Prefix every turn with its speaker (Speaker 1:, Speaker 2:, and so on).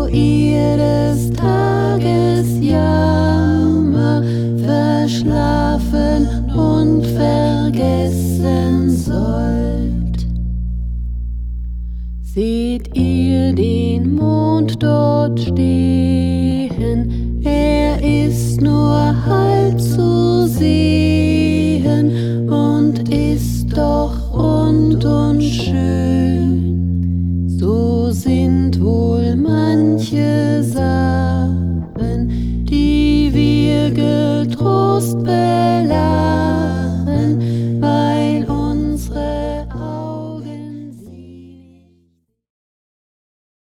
Speaker 1: ihr des Tages Jammer verschlafen und vergessen sollt. Seht ihr den Mond dort stehen, er ist nur halb zu sehen und ist doch rund und schön. So sind wohl manche Sachen, die wir getrost